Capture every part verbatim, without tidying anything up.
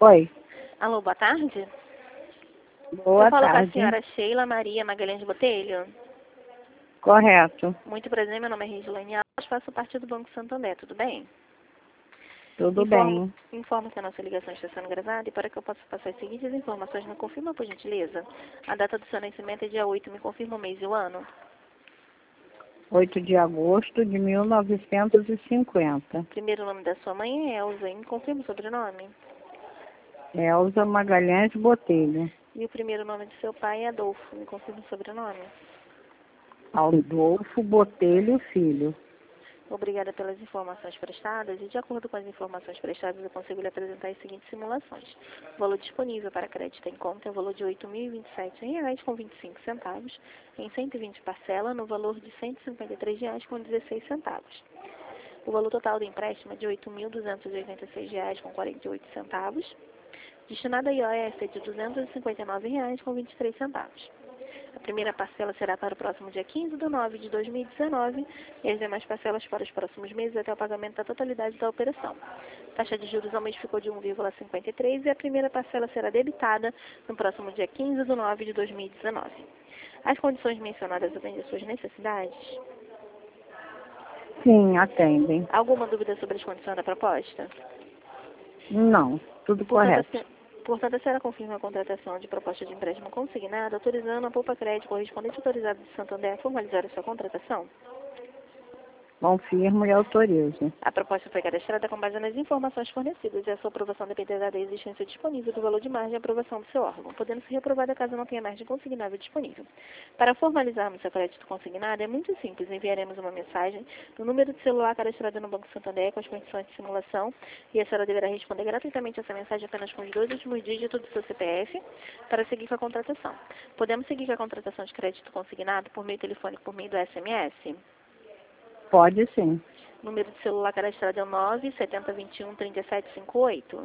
Oi. Alô, boa tarde. Boa Eu falo tarde. com a senhora Sheila Maria Magalhães Botelho. Correto. Muito prazer, meu nome é Regiane Alves, faço parte do Banco Santander, tudo bem? Tudo Informo, bem. informo que a nossa ligação está sendo gravada e para que eu possa passar as seguintes informações, me confirma, por gentileza. A data do seu nascimento é dia oito, me confirma o mês e o ano. oito de agosto de mil novecentos e cinquenta. Primeiro nome da sua mãe é Elza, e me confirma o sobrenome. Elza Magalhães Botelho. E o primeiro nome de seu pai é Adolfo, me confirma o sobrenome. Adolfo Botelho Filho. Obrigada pelas informações prestadas e, de acordo com as informações prestadas, eu consigo lhe apresentar as seguintes simulações. O valor disponível para crédito em conta é o valor de oito mil e vinte e sete reais com vinte e cinco centavos, em cento e vinte parcela, no valor de cento e cinquenta e três reais com dezesseis centavos. O valor total do empréstimo é de oito mil duzentos e oitenta e seis reais com quarenta e oito centavos, destinado a I O S é de duzentos e cinquenta e nove reais com vinte e três centavos. A primeira parcela será para o próximo dia quinze de nove de dois mil e dezenove e as demais parcelas para os próximos meses até o pagamento da totalidade da operação. A taxa de juros ao mês ficou de um vírgula cinquenta e três e a primeira parcela será debitada no próximo dia quinze de nove de dois mil e dezenove. As condições mencionadas atendem às suas necessidades? Sim, atendem. Alguma dúvida sobre as condições da proposta? Não, tudo Portanto, correto. a, portanto, a senhora confirma a contratação de proposta de empréstimo consignado, autorizando a Poupa Crédito correspondente autorizado de Santander a formalizar a sua contratação? Confirmo e autorizo. A proposta foi cadastrada com base nas informações fornecidas e a sua aprovação dependerá da existência disponível do valor de margem e aprovação do seu órgão, podendo ser reprovada caso não tenha margem consignável disponível. Para formalizarmos seu crédito consignado, é muito simples. Enviaremos uma mensagem no número de celular cadastrado no Banco Santander com as condições de simulação e a senhora deverá responder gratuitamente essa mensagem apenas com os dois últimos dígitos do seu C P F para seguir com a contratação. Podemos seguir com a contratação de crédito consignado por meio telefônico por meio do S M S? Pode sim. Número de celular cadastrado é o nove sete zero dois um, três sete cinco oito.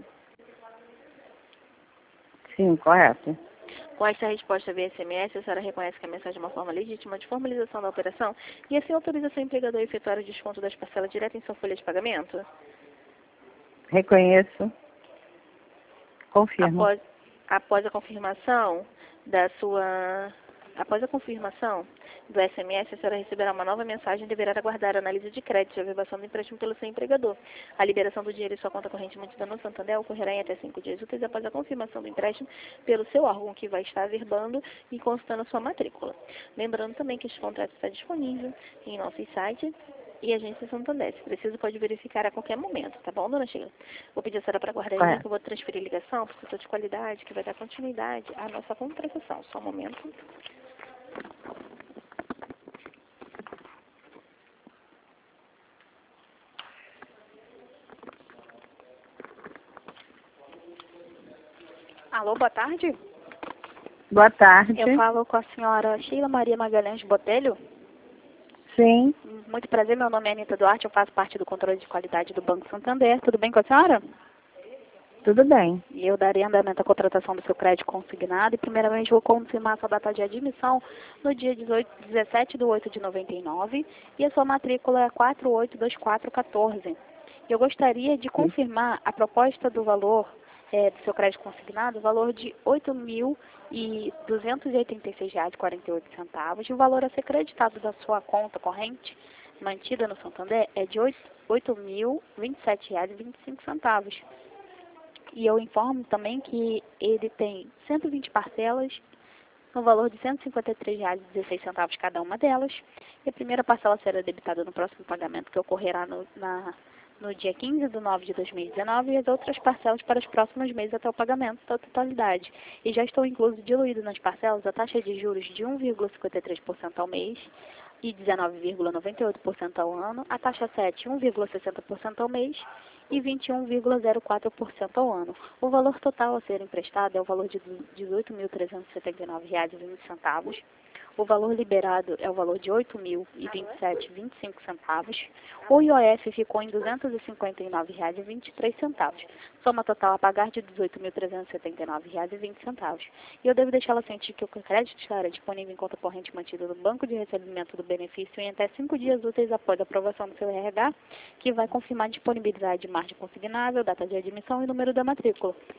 Sim, correto. Com esta resposta via S M S, a senhora reconhece que a mensagem é uma forma legítima de formalização da operação e assim autoriza seu empregador a efetuar o desconto das parcelas direto em sua folha de pagamento? Reconheço. Confirmo. Após, após a confirmação da sua... Após a confirmação do S M S, a senhora receberá uma nova mensagem e deverá aguardar a análise de crédito e a averbação do empréstimo pelo seu empregador. A liberação do dinheiro em sua conta corrente mantida no Santander ocorrerá em até cinco dias úteis após a confirmação do empréstimo pelo seu órgão, que vai estar averbando e constando a sua matrícula. Lembrando também que este contrato está disponível em nossos sites e agência Santander. Se preciso, pode verificar a qualquer momento, tá bom, dona Sheila? Vou pedir a senhora para guardar aí, que eu vou transferir a ligação para o setor de qualidade, que vai dar continuidade à nossa contratação. Só um momento. Alô, boa tarde. Boa tarde. Eu falo com a senhora Sheila Maria Magalhães Botelho. Sim, Muito prazer, meu nome é Anita Duarte, eu faço parte do controle de qualidade do Banco Santander. Tudo bem com a senhora? tudo bem. E eu darei andamento à contratação do seu crédito consignado e primeiramente vou confirmar sua data de admissão no dia dezoito, dezessete de oito de noventa e nove e a sua matrícula é quatro oito dois quatro um quatro. Eu gostaria de confirmar a proposta do valor é, do seu crédito consignado, o valor de oito mil duzentos e oitenta e seis reais e quarenta e oito centavos, e o valor a ser creditado da sua conta corrente mantida no Santander é de oito mil e vinte e sete reais e vinte e cinco centavos. E eu informo também que ele tem cento e vinte parcelas no valor de cento e cinquenta e três reais e dezesseis centavos cada uma delas. E a primeira parcela será debitada no próximo pagamento, que ocorrerá no, na, no dia quinze de nove de dois mil e dezenove, e as outras parcelas para os próximos meses até o pagamento da totalidade. E já estão incluso diluído nas parcelas a taxa de juros de um vírgula cinquenta e três por cento ao mês e dezenove vírgula noventa e oito por cento ao ano, a taxa sete um vírgula sessenta por cento ao mês e vinte e um vírgula zero quatro por cento ao ano. O valor total a ser emprestado é o valor de dezoito mil trezentos e setenta e nove reais e vinte centavos. O valor liberado é o valor de oito mil e vinte e sete reais e vinte e cinco centavos. O I O F ficou em duzentos e cinquenta e nove reais e vinte e três centavos. Soma total a pagar de dezoito mil trezentos e setenta e nove reais e vinte centavos. E eu devo deixá-la ciente que o crédito estará disponível em conta corrente mantida no Banco de Recebimento do Benefício em até cinco dias úteis após a aprovação do seu R H, que vai confirmar disponibilidade de margem consignável, data de admissão e número da matrícula.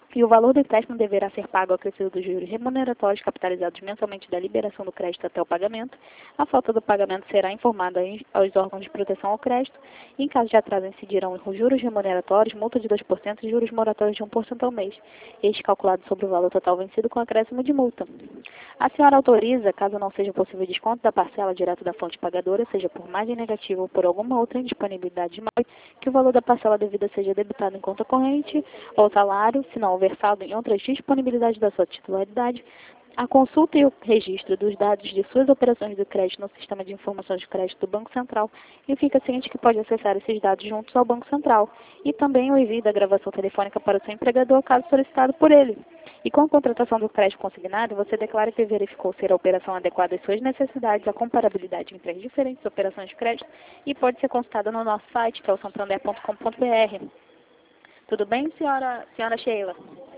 E o valor do empréstimo deverá ser pago ao acrescido dos juros remuneratórios capitalizados mensalmente da liberação do crédito até o pagamento. A falta do pagamento será informada aos órgãos de proteção ao crédito. E, em caso de atraso, incidirão os juros remuneratórios, multa de dois por cento e juros moratórios de um por cento ao mês, este calculado sobre o valor total vencido com acréscimo de multa. A senhora autoriza, caso não seja possível desconto da parcela direto da fonte pagadora, seja por margem negativa ou por alguma outra indisponibilidade de margem, que o valor da parcela devida seja debitado em conta corrente ou salário, se não versado em outras disponibilidades da sua titularidade, a consulta e o registro dos dados de suas operações de crédito no Sistema de Informações de Crédito do Banco Central e fica ciente que pode acessar esses dados juntos ao Banco Central e também o envio da gravação telefônica para o seu empregador, caso solicitado por ele. E com a contratação do crédito consignado, você declara que verificou ser a operação adequada às suas necessidades, a comparabilidade entre as diferentes operações de crédito e pode ser consultada no nosso site, que é o santander ponto com ponto br. Tudo bem, senhora, senhora Sheila?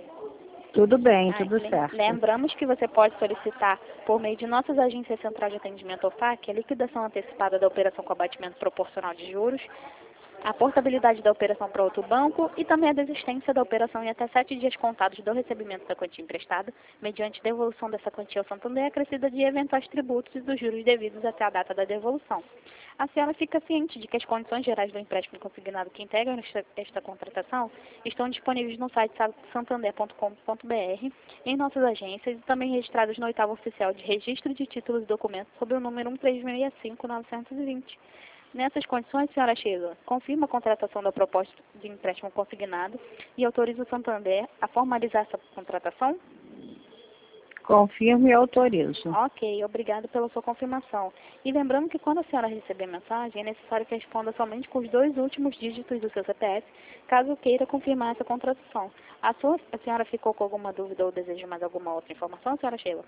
Tudo bem, Ah, tudo certo. Lembramos que você pode solicitar, por meio de nossas agências centrais de atendimento ou F A C, a liquidação antecipada da operação com abatimento proporcional de juros, a portabilidade da operação para outro banco e também a desistência da operação em até sete dias contados do recebimento da quantia emprestada, mediante devolução dessa quantia ao Santander acrescida de eventuais tributos e dos juros devidos até a data da devolução. A senhora fica ciente de que as condições gerais do empréstimo consignado que integram esta, esta contratação estão disponíveis no site santander ponto com ponto br, em nossas agências e também registradas no oitavo oficial de registro de títulos e documentos sob o número um três seis cinco nove dois zero. Nessas condições, senhora Sheila, confirma a contratação da proposta de empréstimo consignado e autoriza o Santander a formalizar essa contratação? Confirmo e autorizo. Ok, obrigado pela sua confirmação. E lembrando que quando a senhora receber a mensagem, é necessário que responda somente com os dois últimos dígitos do seu C P F, caso queira confirmar essa contratação. A, sua, a senhora ficou com alguma dúvida ou deseja mais alguma outra informação, senhora Sheila?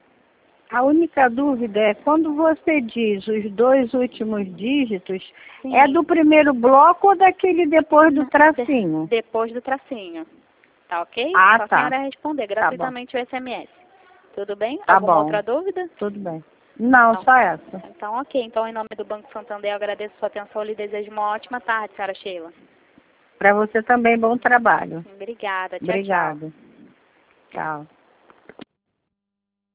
A única dúvida é, quando você diz os dois últimos dígitos, Sim. É do primeiro bloco ou daquele depois do tracinho? De, depois do tracinho. Tá ok? Ah, Só tá. a senhora responder gratuitamente o S M S. Tudo bem? Tá Alguma bom. outra dúvida? Tudo bem. Não, Então, só essa. Então, ok. Então, em nome do Banco Santander, eu agradeço a sua atenção e lhe desejo uma ótima tarde, senhora Sheila. Para você também, bom trabalho. Obrigada. Tchau, Obrigada. tchau. Tchau.